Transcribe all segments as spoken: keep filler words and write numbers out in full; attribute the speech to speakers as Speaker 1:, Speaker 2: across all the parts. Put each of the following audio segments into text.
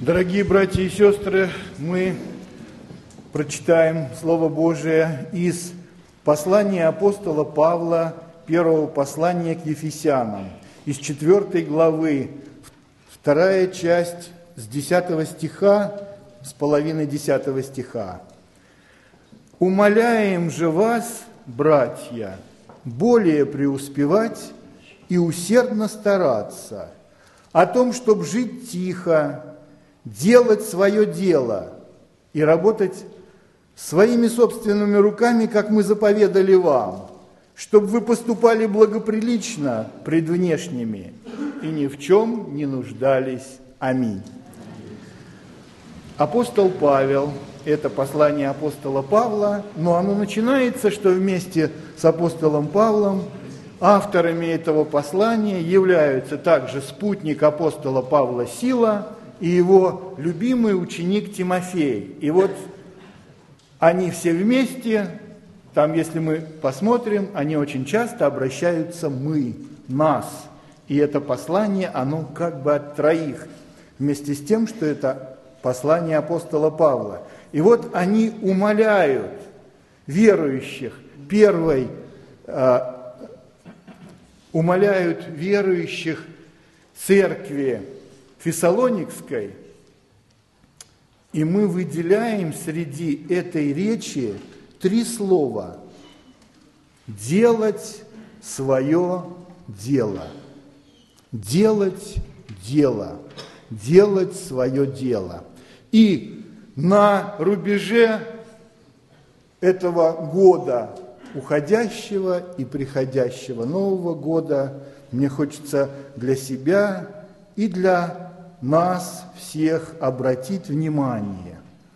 Speaker 1: Дорогие братья и сестры, мы прочитаем Слово Божие из послания апостола Павла, первого послания к Ефесянам, из четвёртой главы, вторая часть с десятого стиха, с половины десятого стиха. «Умоляем же вас, братья, более преуспевать и усердно стараться о том, чтобы жить тихо, делать свое дело и работать своими собственными руками, как мы заповедали вам, чтобы вы поступали благоприлично пред внешними и ни в чем не нуждались. Аминь». Апостол Павел, это послание апостола Павла, но оно начинается, что вместе с апостолом Павлом авторами этого послания являются также спутник апостола Павла Сила и его любимый ученик Тимофей. И вот они все вместе, там, если мы посмотрим, они очень часто обращаются «мы», «нас». И это послание, оно как бы от троих, вместе с тем, что это послание апостола Павла. И вот они умоляют верующих, первой, э, умоляют верующих церкви Фессалоникской, и мы выделяем среди этой речи три слова: «делать свое дело», «делать дело», «делать свое дело». И на рубеже этого года уходящего и приходящего Нового года мне хочется для себя и для нас всех обратить внимание.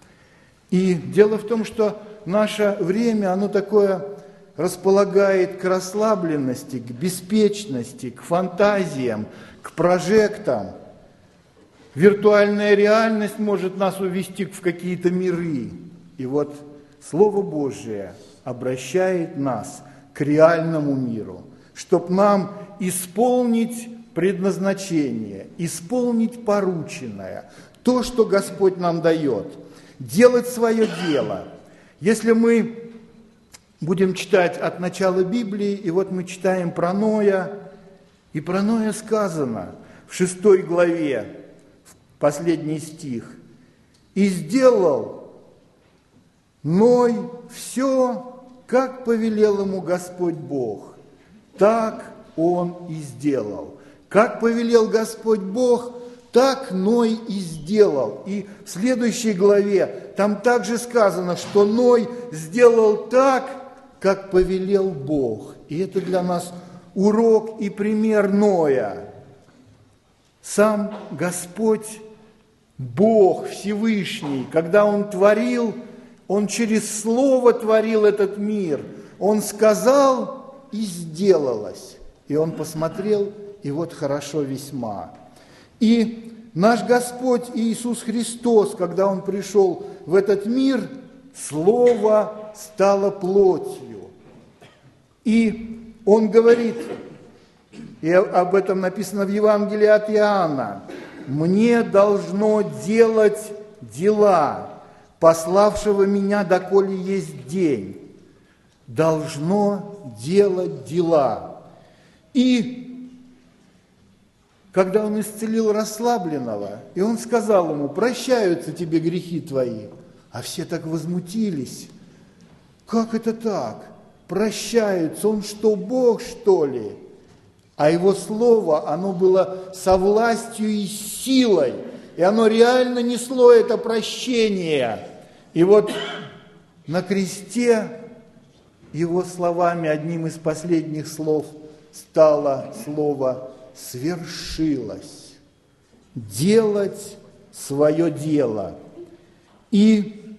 Speaker 1: И дело в том, что наше время, оно такое располагает к расслабленности, к беспечности, к фантазиям, к прожектам. Виртуальная реальность может нас увести в какие-то миры. И вот Слово Божие обращает нас к реальному миру, чтобы нам исполнить предназначение, исполнить порученное, то, что Господь нам дает, делать свое дело. Если мы будем читать от начала Библии, и вот мы читаем про Ноя, и про Ноя сказано в шестой главе, последний стих: «И сделал Ной все, как повелел ему Господь Бог, так он и сделал». Как повелел Господь Бог, так Ной и сделал. И в следующей главе там также сказано, что Ной сделал так, как повелел Бог. И это для нас урок и пример Ноя. Сам Господь, Бог Всевышний, когда Он творил, Он через Слово творил этот мир. Он сказал, и сделалось. И Он посмотрел, и вот хорошо весьма. И наш Господь Иисус Христос, когда Он пришел в этот мир, Слово стало плотью. И Он говорит, и об этом написано в Евангелии от Иоанна: «Мне должно делать дела пославшего меня, доколе есть день». Должно делать дела. И когда Он исцелил расслабленного, и Он сказал ему: «Прощаются тебе грехи твои», а все так возмутились. Как это так? Прощаются? Он что, Бог, что ли? А Его Слово, оно было со властью и силой, и оно реально несло это прощение. И вот на кресте Его словами, одним из последних слов стало слово «свершилось», делать свое дело. И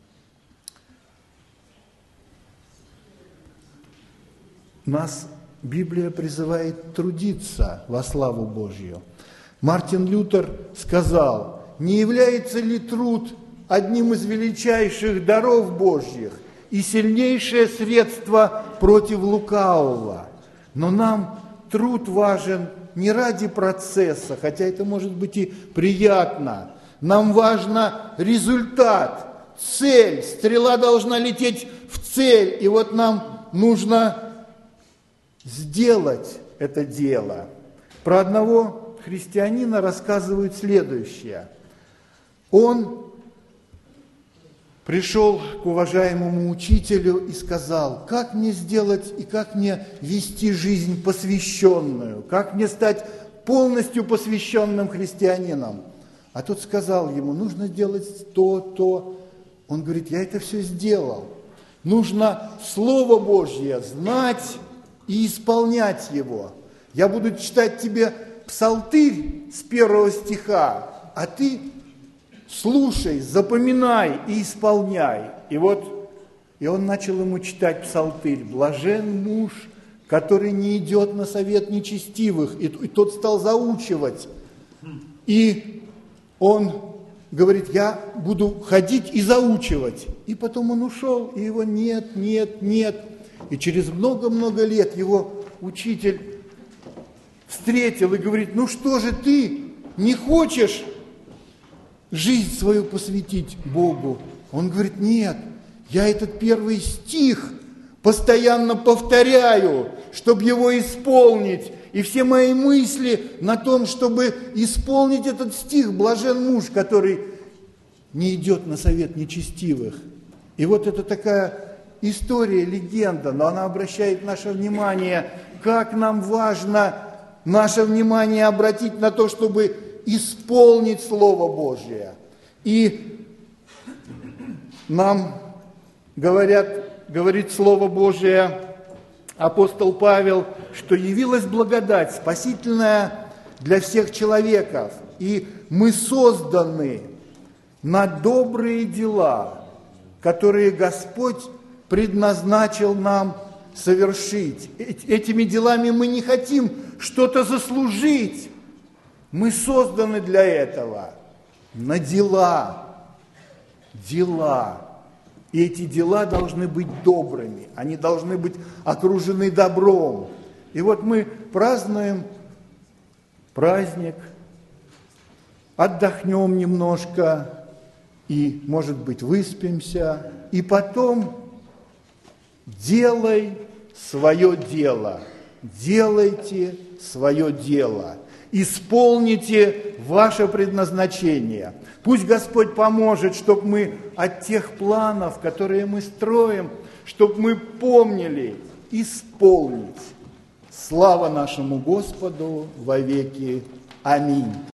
Speaker 1: нас Библия призывает трудиться во славу Божью. Мартин Лютер сказал: «Не является ли труд одним из величайших даров Божьих и сильнейшее средство против лукавого? Но нам труд важен не ради процесса, хотя это может быть и приятно, Нам важно результат, цель. Стрела должна лететь в цель. И вот нам нужно сделать это дело. Про одного христианина рассказывают следующее. Он пришел к уважаемому учителю и сказал: как мне сделать и как мне вести жизнь посвященную, как мне стать полностью посвященным христианином. А тот сказал ему: нужно сделать то, то. Он говорит: я это все сделал. Нужно Слово Божье знать и исполнять его. Я буду читать тебе псалтырь с первого стиха, а ты слушай, запоминай и исполняй. И вот, и он начал ему читать псалтырь. Блажен муж, который не идет на совет нечестивых. И, и тот стал заучивать. И он говорит: я буду ходить и заучивать. И потом он ушел, и его нет, нет, нет. И через много-много лет его учитель встретил и говорит: ну что же ты не хочешь жизнь свою посвятить Богу? Он говорит: нет, я этот первый стих постоянно повторяю, чтобы его исполнить. И все мои мысли на том, чтобы исполнить этот стих: блажен муж, который не идет на совет нечестивых. И вот это такая история, легенда, но она обращает наше внимание, как нам важно наше внимание обратить на то, чтобы исполнить Слово Божие. И нам говорят, говорит Слово Божие, апостол Павел, что явилась благодать спасительная для всех человеков, и мы созданы на добрые дела, которые Господь предназначил нам совершить. Этими делами мы не хотим что-то заслужить. Мы созданы для этого, на дела, дела. И эти дела должны быть добрыми, они должны быть окружены добром. И вот мы празднуем праздник, отдохнем немножко и, может быть, выспимся, и потом делай свое дело, делайте свое дело. Исполните ваше предназначение. Пусть Господь поможет, чтобы мы от тех планов, которые мы строим, чтобы мы помнили исполнить. Слава нашему Господу во веки. Аминь.